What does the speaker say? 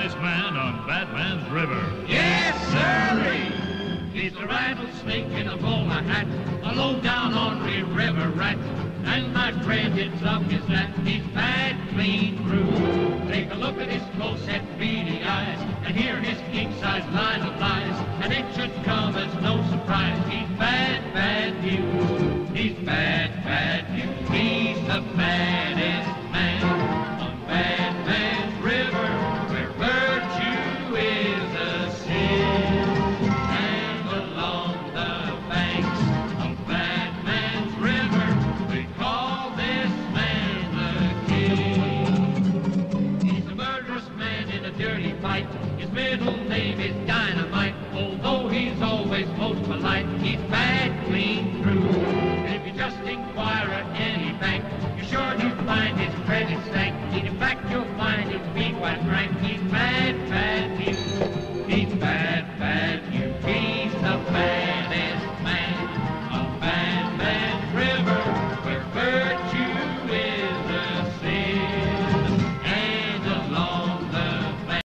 baddest man on Batman's River. Yes, sirree! He's a rattlesnake in a bowler hat, a low-down ornery river rat. And my friend, it's obvious that he's bad clean through. Take a look at his close-set beady eyes and hear his king-size line of lies, and it should come as no surprise. He's bad, bad news. He's bad, bad news. He's the baddest man on Batman's River, where virtue is a sin. And along the banks of Batman's River, we call this man the king. He's a murderous man in a dirty fight. His middle name is Dynamite. Although he's always most polite, he's bad.